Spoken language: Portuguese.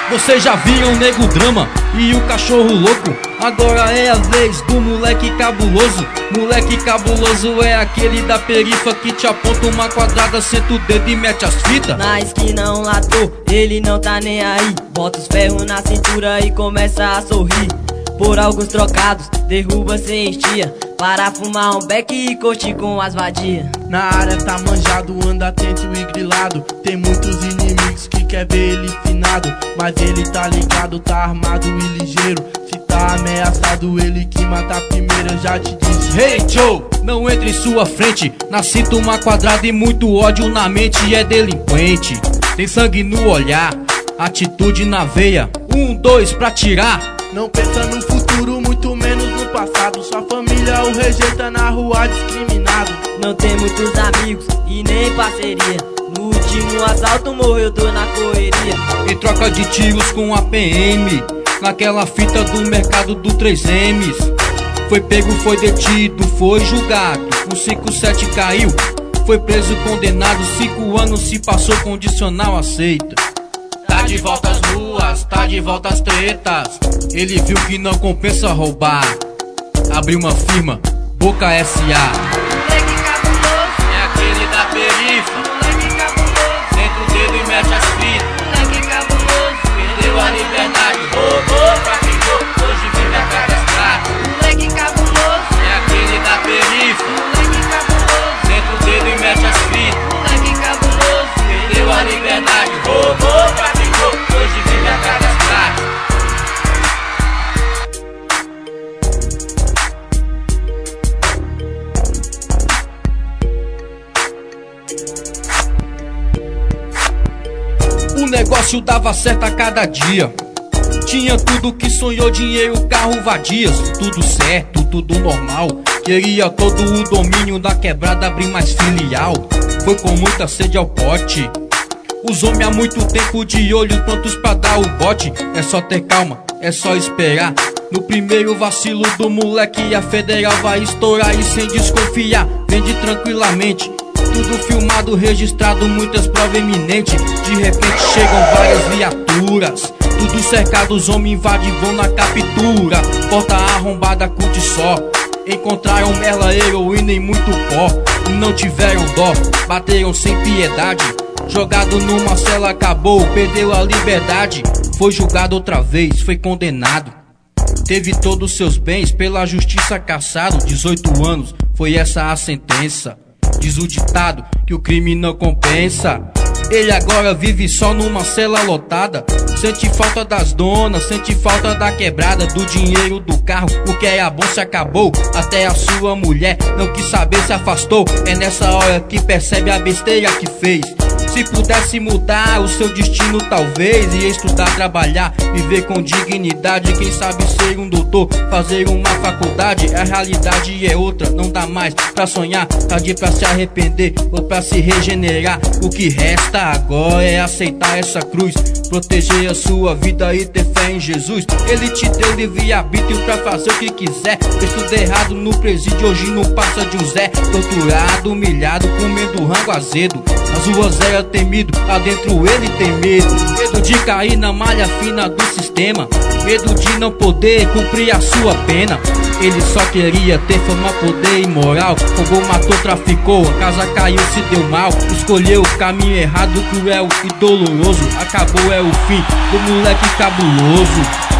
Vocês já viram o Nego Drama e o Cachorro Louco? Agora é a vez do moleque cabuloso. Moleque cabuloso é aquele da perifa que te aponta uma quadrada, senta o dedo e mete as fitas. Na esquina um ladrão, ele não tá nem aí. Bota os ferros na cintura e começa a sorrir. Por alguns trocados, derruba sem estia, para fumar um beck e curtir com as vadias. Na área tá manjado, anda atento e grilado. Tem muitos inimigos que quer ver ele finado, mas ele tá ligado, tá armado e ligeiro. Se tá ameaçado, ele que mata primeiro, eu já te disse. Hey Joe, não entre em sua frente. Na cinta uma quadrada e muito ódio na mente. É delinquente, tem sangue no olhar, atitude na veia. 1, 2 pra tirar. Não pensa no futuro, muito menos no passado. Sua família o rejeita na rua discriminado. Não tem muitos amigos e nem parceria. No último assalto morreu dor na correria. Em troca de tiros com a PM, naquela fita do mercado do 3Ms. Foi pego, foi detido, foi julgado. O 57 caiu, foi preso, condenado. 5 anos se passou, condicional aceita. Tá de volta às ruas, tá de volta às tretas. Ele viu que não compensa roubar, abriu uma firma, Boca S.A. Moleque cabuloso, é aquele da perifa. moleque cabuloso, Senta o dedo e mete as fitas. moleque cabuloso, Perdeu a liberdade, roubou, traficou, hoje vive a cara estrada. moleque cabuloso, É aquele da perifa. moleque cabuloso, Senta o dedo e mete as fitas. moleque cabuloso, Perdeu a liberdade, roubou, traficou, hoje vive a cara estrada. O negócio dava certo a cada dia. Tinha tudo que sonhou, dinheiro, carro, vadias. Tudo certo, tudo normal. Queria todo o domínio da quebrada, abrir mais filial. Foi com muita sede ao pote. Os homens há muito tempo de olho, prontos pra dar o bote. É só ter calma, é só esperar. No primeiro vacilo do moleque, a federal vai estourar. E sem desconfiar, vende tranquilamente. Tudo filmado, registrado, muitas provas eminentes. De repente chegam várias viaturas, tudo cercado, os homens invadem, vão na captura. Porta arrombada, curte só. Encontraram merla, heroína e muito pó. Não tiveram dó, bateram sem piedade. Jogado numa cela, acabou, perdeu a liberdade. Foi julgado outra vez, foi condenado. Teve todos seus bens pela justiça caçado. 18 anos, foi essa a sentença. Diz o ditado que o crime não compensa. Ele agora vive só numa cela lotada. Sente falta das donas, sente falta da quebrada, do dinheiro, do carro, o que era bom se acabou. Até a sua mulher não quis saber, se afastou. É nessa hora que percebe a besteira que fez. Se pudesse mudar o seu destino talvez, ia estudar, trabalhar, viver com dignidade. Quem sabe ser um doutor, fazer uma faculdade. A realidade é outra, não dá mais pra sonhar. Tarde pra se arrepender ou pra se regenerar. O que resta agora é aceitar essa cruz, proteger a sua vida e ter fé em Jesus. Ele te deu livre-arbítrio pra fazer o que quiser. Fez tudo errado no presídio, hoje não passa de um Zé. Torturado, humilhado, comendo rango azedo. Nas ruas era temido, lá dentro ele tem medo. Medo de cair na malha fina do sistema, medo de não poder cumprir a sua pena. Ele só queria ter fama, poder e moral. Roubou, matou, traficou, a casa caiu, se deu mal. Escolheu o caminho errado, cruel e doloroso. Acabou, é o fim do moleque cabuloso.